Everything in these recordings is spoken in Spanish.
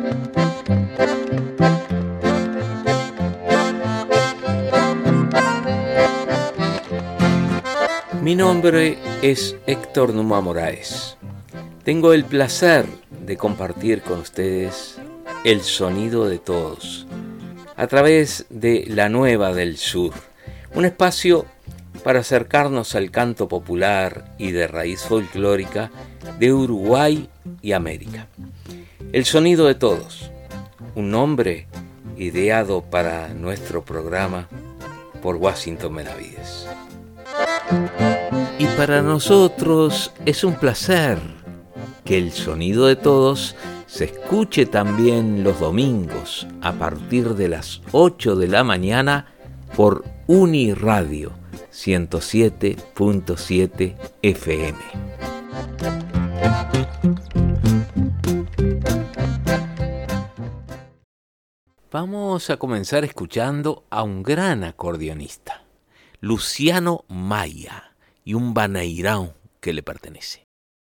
Mi nombre es Héctor Numa Moraes. Tengo el placer de compartir con ustedes el sonido de todos a través de La Nueva del Sur, un espacio para acercarnos al canto popular y de raíz folclórica de Uruguay y América. El sonido de todos, un nombre ideado para nuestro programa por Washington Benavides. Y para nosotros es un placer que el sonido de todos se escuche también los domingos a partir de las 8 de la mañana por Uniradio 107.7 FM. Vamos a comenzar escuchando a un gran acordeonista, Luciano Maya, y un baneirão que le pertenece.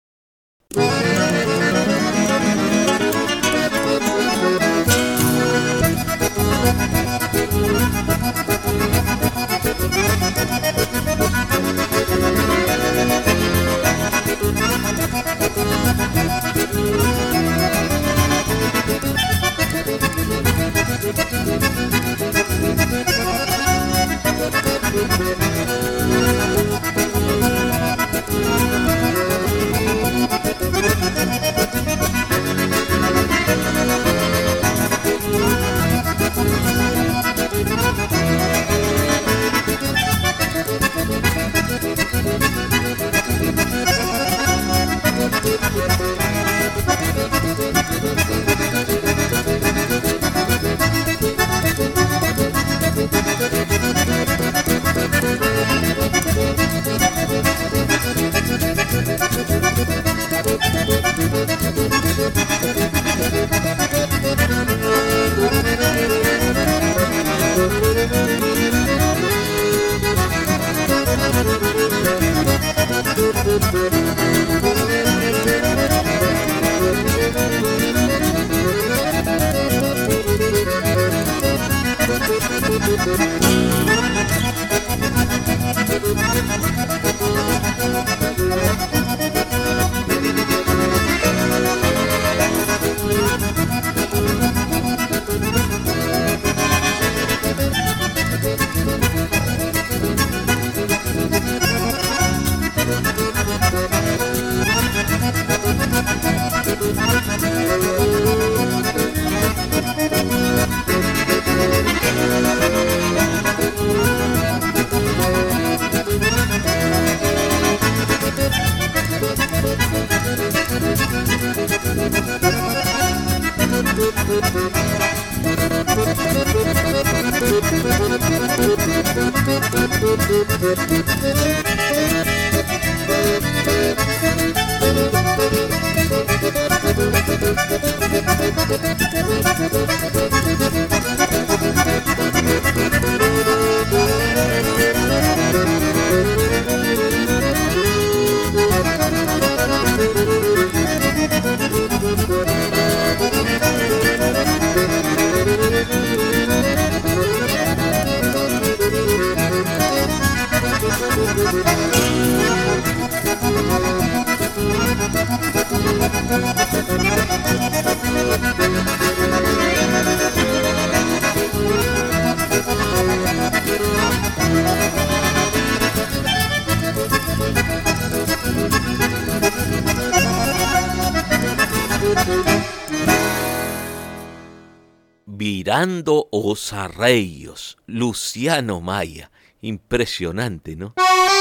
Virando os arreios, Luciano Maya. Impresionante, ¿no?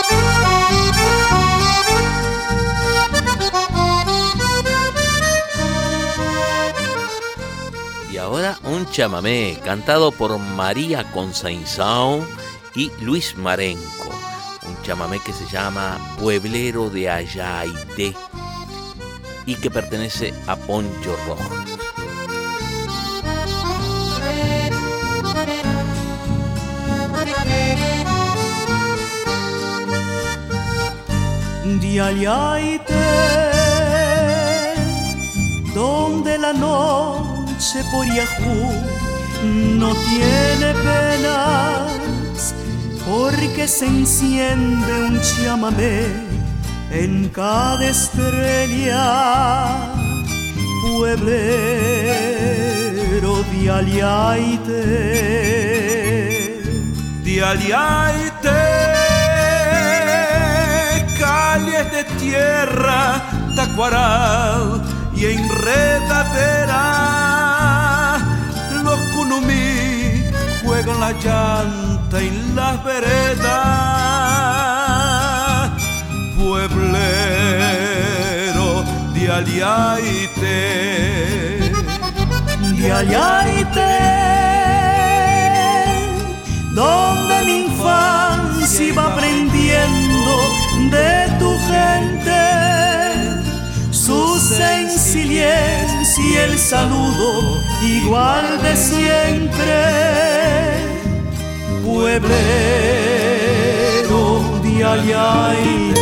Y ahora un chamamé cantado por María Consainzão y Luis Marenco. Un chamamé que se llama Pueblero de Ayaité y que pertenece a Poncho Rojo. De Ayaité, donde la noche noche por Yahoo no tiene penas, porque se enciende un chamamé en cada estrella. Pueblero de Aliaite, calles de tierra, tacuaral y enredadera. Los cunumí juegan la llanta en las veredas. Pueblero de Aliaite, donde mi infancia iba aprendiendo de tu gente, su sencillez y el saludo igual de siempre. Pueblero de Aliaite.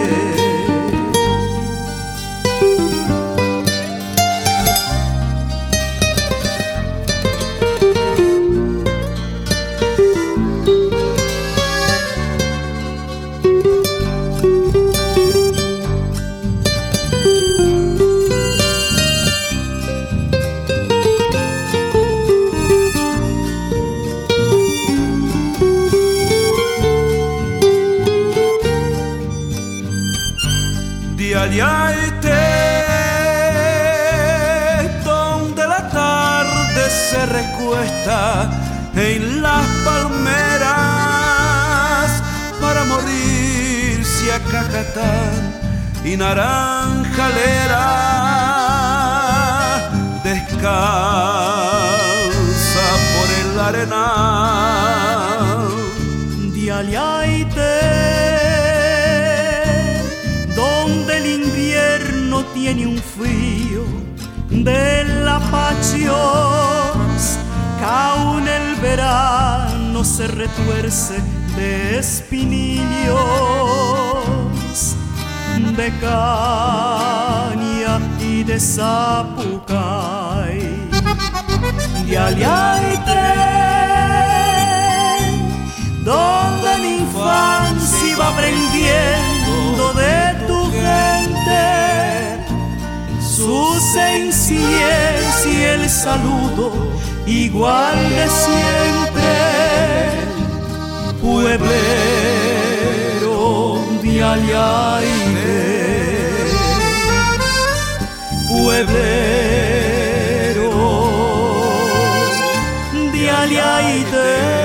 Aliaite, donde la tarde se recuesta en las palmeras para morirse a Cajatán y Naranjalera. Descalza por el arenal de Aliaite, donde el invierno tiene un frío de la pachos, que aún el verano se retuerce de espinillos, de caña y de zapucay. De Aliaite, donde mi infancia iba aprendiendo de tu gente, su sencillez y el saludo igual de siempre. Pueblero de Aliaite, pueblero de Aliaite.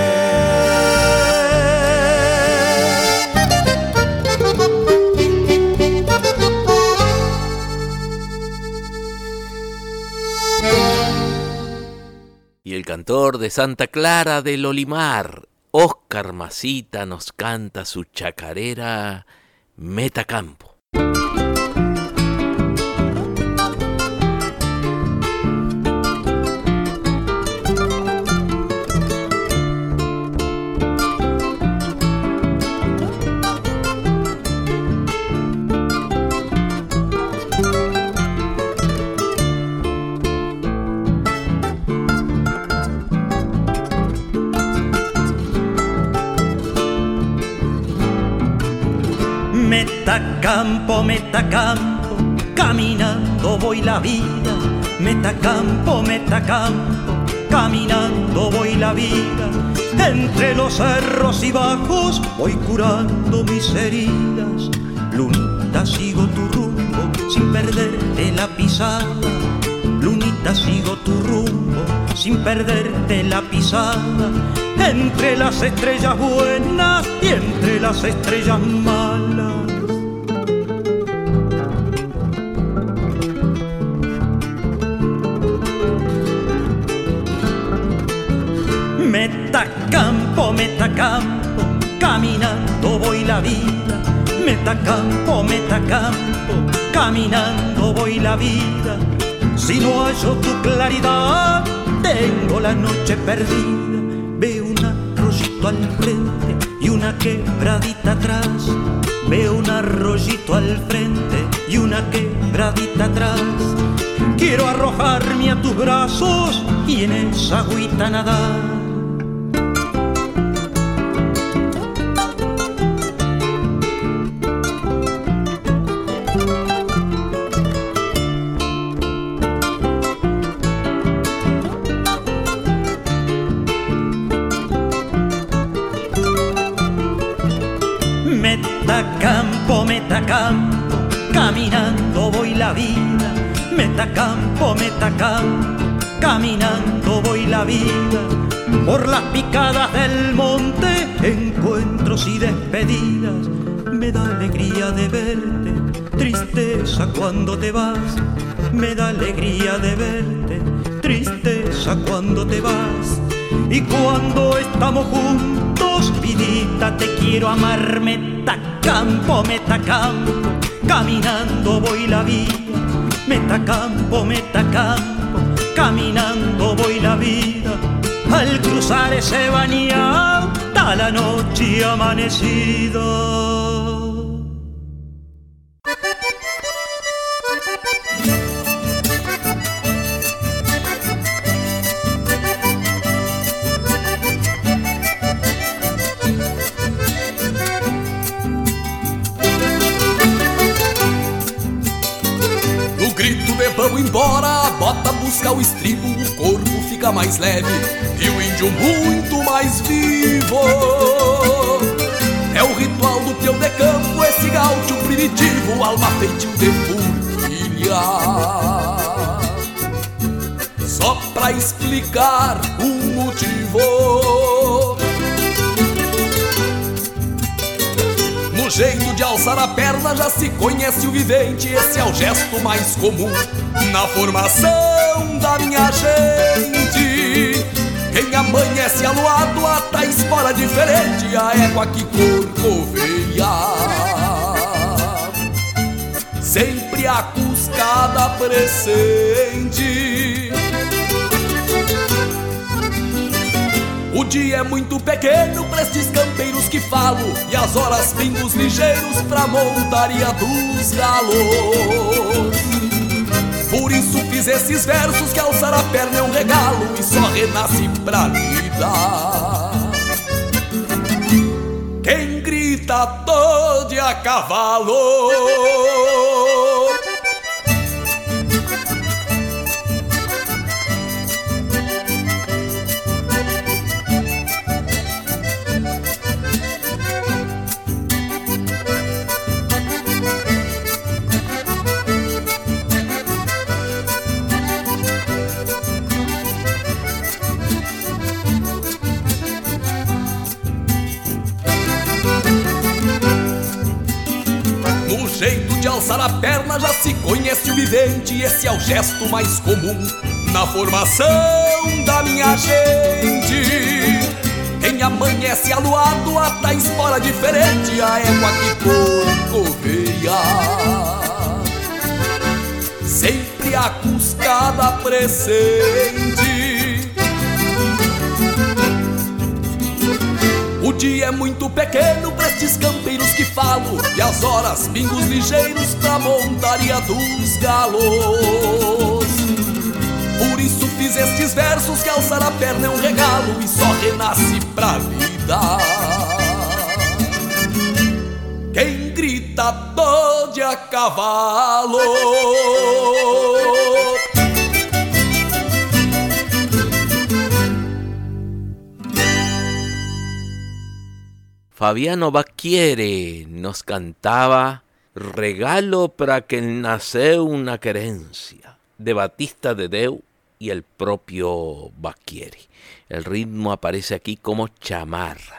Y el cantor de Santa Clara del Olimar, Óscar Masita, nos canta su chacarera Metacampo. Metacampo, metacampo, caminando voy la vida. Metacampo, metacampo, caminando voy la vida. Entre los cerros y bajos voy curando mis heridas. Lunita, sigo tu rumbo sin perderte la pisada. Lunita, sigo tu rumbo sin perderte la pisada. Entre las estrellas buenas y entre las estrellas malas. Metacampo, metacampo, caminando voy la vida. Metacampo, metacampo, caminando voy la vida. Si no hallo tu claridad, tengo la noche perdida. Veo un arroyito al frente y una quebradita atrás. Veo un arroyito al frente y una quebradita atrás. quiero arrojarme a tus brazos y en esa agüita nadar. Metacampo, caminando voy la vida. Metacampo, caminando voy la vida. Por las picadas del monte, encuentros y despedidas. Me da alegría de verte, tristeza cuando te vas. Me da alegría de verte, tristeza cuando te vas. Y cuando estamos juntos, vidita, te quiero amar. Metacampo, caminando voy la vida. Metacampo, caminando voy la vida. Al cruzar ese bañado, hasta la noche amanecida. Vamos embora, bota buscar o estribo, o corpo fica mais leve e o índio muito mais vivo. É o ritual do peão de campo, esse gaúcho primitivo, alma feitio de forquilha. Só pra explicar o motivo, no jeito de alçar a perna já se conhece o vivente. Esse é o gesto mais comum na formação da minha gente. Quem amanhece aluado ata a espora diferente, a égua que corcoveia, sempre a cuscada presente. O dia é muito pequeno pra estes campeiros que falo, e as horas pingos ligeiros pra montaria dos galos. Por isso fiz esses versos, que alçar a perna é um regalo e só renasce pra vida quem grita todo a cavalo. Jeito de alçar a perna já se conhece o vivente. Esse é o gesto mais comum na formação da minha gente. Quem amanhece aluado ata a espora diferente, a égua que corcoveia, sempre a cuscada presente. O dia é muito pequeno pra estes campeiros que falo, e as horas pingos ligeiros pra montaria dos galos. Por isso fiz estes versos, que alçar a perna é um regalo e só renasce pra vida quem grita dode a cavalo. Fabiano Bacchiere nos cantaba Regalo para quien naceu una querencia, de Batista de Deu y el propio Bacchiere. El ritmo aparece aquí como chamarra.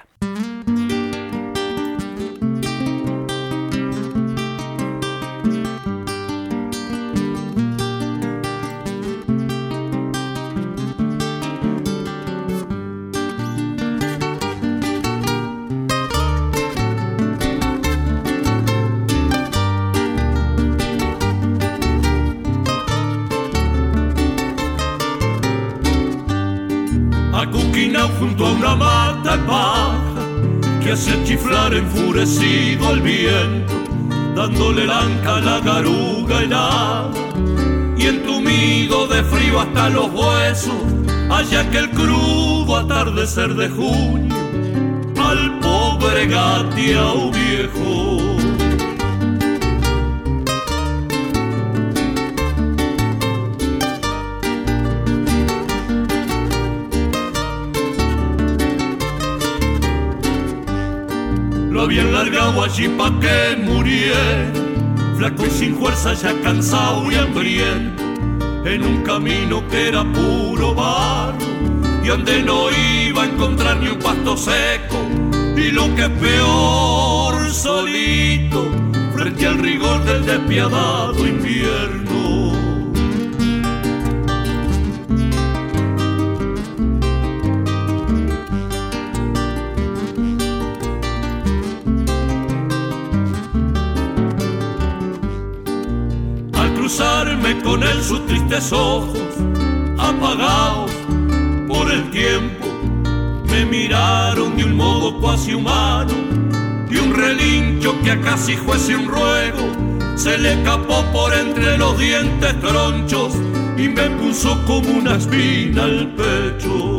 Junto a una mata baja que hace chiflar enfurecido al viento, dándole lanca a la garuga helada, y entumido muriendo de frío hasta los huesos, allá que el crudo atardecer de junio al pobre Gatiao viejo. Lo habían largado allí pa' que muriera, flaco y sin fuerza, ya cansado y hambriento, en un camino que era puro barro y donde no iba a encontrar ni un pasto seco, y lo que es peor, solito, frente al rigor del despiadado invierno. Cruzarme con él sus tristes ojos, apagados por el tiempo, me miraron de un modo cuasi humano, y un relincho que a casi fuese un ruego se le escapó por entre los dientes tronchos y me puso como una espina al pecho.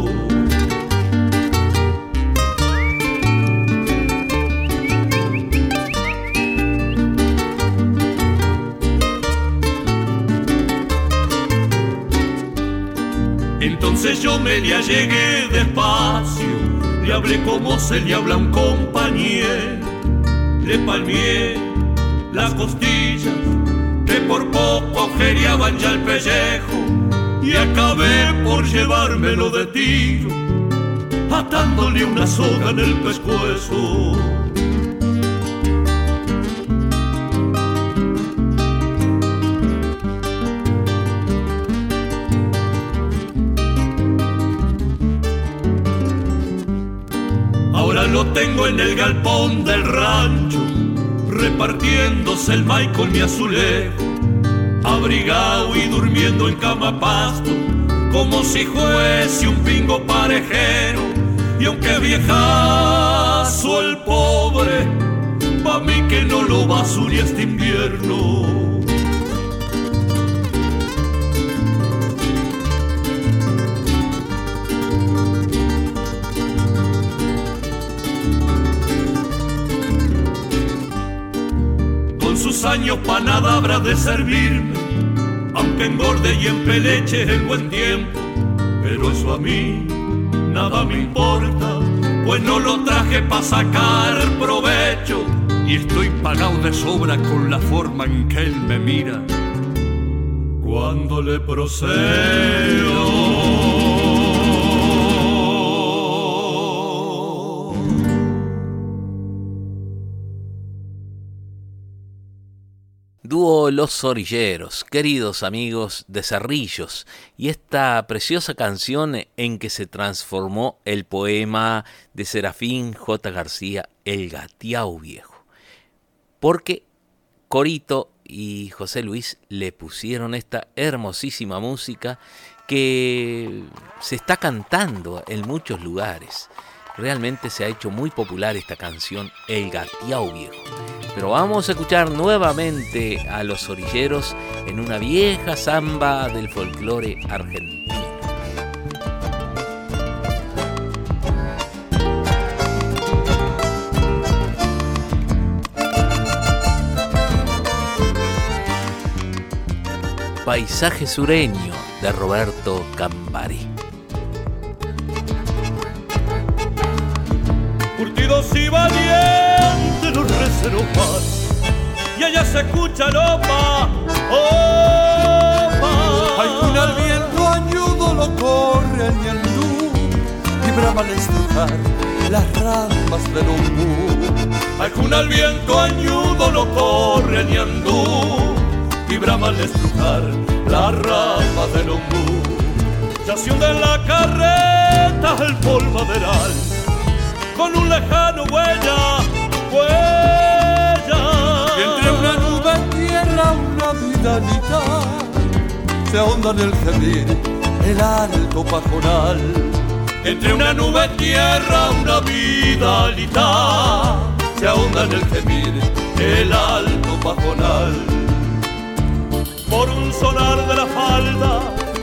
Entonces yo me le allegué despacio, le hablé como se le habla a un compañero, le palmeé las costillas que por poco agujereaban ya el pellejo, y acabé por llevármelo de tiro, atándole una soga en el pescuezo. Lo tengo en el galpón del rancho, repartiéndose el maíz con mi azulejo, abrigado y durmiendo en cama pasto, como si fuese un pingo parejero. Y aunque viejazo el pobre, pa' mí que no lo basure este invierno. Sus años pa' nada habrá de servirme, aunque engorde y empeleche el buen tiempo, pero eso a mí nada me importa, pues no lo traje pa' sacar provecho, y estoy pagado de sobra con la forma en que él me mira cuando le procedo. Dúo Los Orilleros, queridos amigos de Cerrillos, y esta preciosa canción en que se transformó el poema de Serafín J. García, El Gatiao Viejo. Porque Corito y José Luis le pusieron esta hermosísima música que se está cantando en muchos lugares. Realmente se ha hecho muy popular esta canción, El Gatiao Viejo. Pero vamos a escuchar nuevamente a Los Orilleros en una vieja samba del folclore argentino. Paisaje sureño de Roberto Cambaré. Curtidos y valientes los receros van, y allá se escucha el opa, opa. Algún al viento añudo lo corre en el luz, y brama al estrujar las ramas del ombú. Algún al viento añudo lo corre en Yandú, y brama al estrujar las ramas del ombú. Ya se hunde en la carreta el polvaderal, con un lejano huella, huella. Y entre una nube en tierra una vidalita, se ahonda en el gemir el alto pajonal. Entre una nube en tierra una vidalita, se ahonda en el gemir el alto pajonal. Por un solar de la falda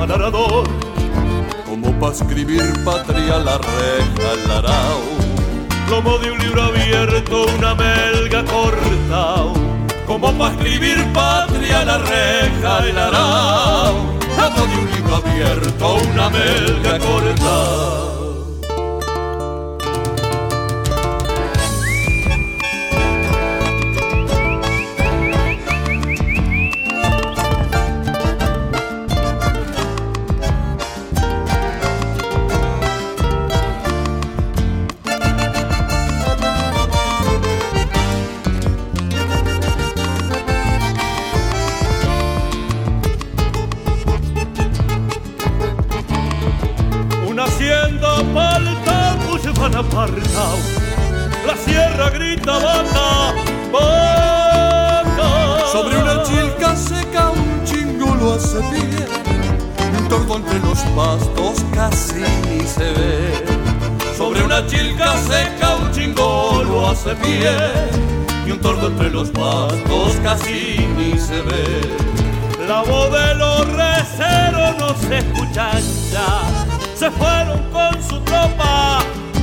vanarador. Como pa' escribir patria la reja el arao, Como de un libro abierto una melga cortao. Como pa' escribir patria la reja el arao, Como de un libro abierto una melga cortao. Apartao, la sierra grita vaca, vaca. Sobre una chilca seca un chingolo hace pie, un tordo entre los pastos casi ni se ve. sobre una chilca seca un chingolo hace pie, y un tordo entre los pastos casi ni se ve. La voz de los receros no se escucha ya, se fueron con su tropa.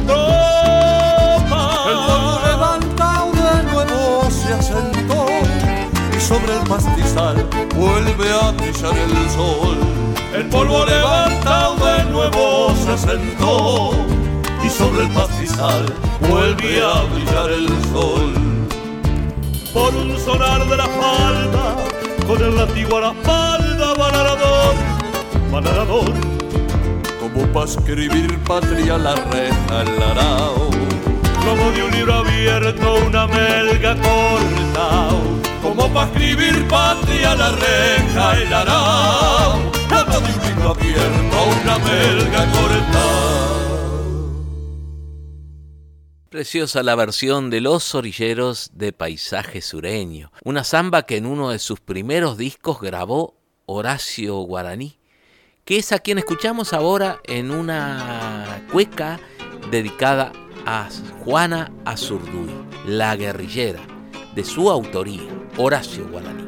El polvo levantado de nuevo se asentó, y sobre el pastizal vuelve a brillar el sol. El polvo levantado de nuevo se sentó, y sobre el pastizal vuelve a brillar el sol. Por un sonar de la falda, con el látigo a la espalda, vanarador, vanarador. Como pa' escribir patria la reja el arao, Como de un libro abierto una melga cortao. Como pa' escribir patria la reja el arao, como de un libro abierto una melga cortao. Preciosa la versión de Los Orilleros de Paisaje Sureño, una samba que en uno de sus primeros discos grabó Horacio Guaraní, que es a quien escuchamos ahora en una cueca dedicada a Juana Azurduy, la guerrillera, de su autoría, Horacio Guaraní.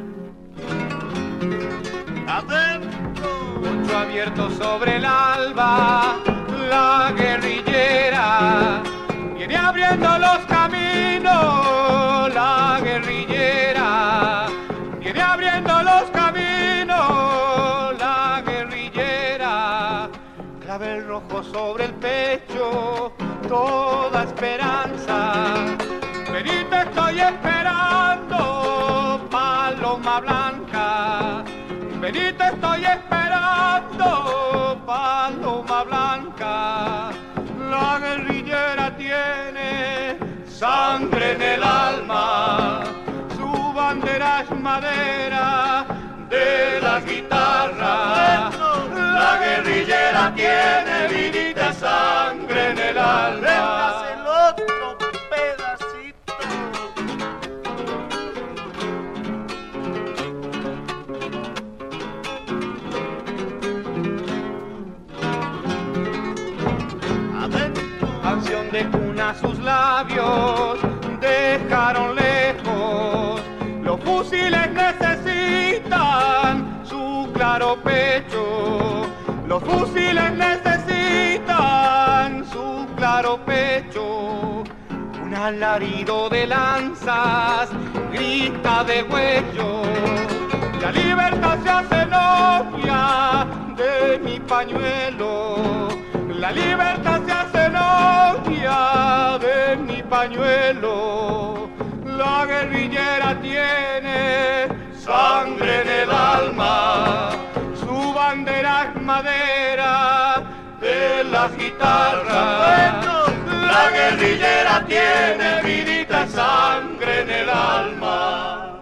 Mucho abierto sobre el alba, la guerrillera viene abriendo los caminos, la guerrillera viene abriendo los caminos, la guerrillera, clavel rojo sobre el pecho, toda esperanza. Vení, te estoy esperando, paloma blanca. Vení, te estoy esperando, paloma blanca. La guerrillera tiene sangre en el alma, su bandera es madera de la guitarra. La guerrillera tiene vinita sangre en el alma. El otro pedacito. Canción de cuna sus labios dejaron lejos, los fusiles necesitan su claro pecho, los fusiles necesitan su claro pecho. Un alarido de lanzas grita de huello, la libertad se hace novia de mi pañuelo, la libertad se hace novia de mi pañuelo. La guerrillera tiene sangre en el alma, su bandera es madera de las guitarras. La guerrillera tiene vidita sangre en el alma.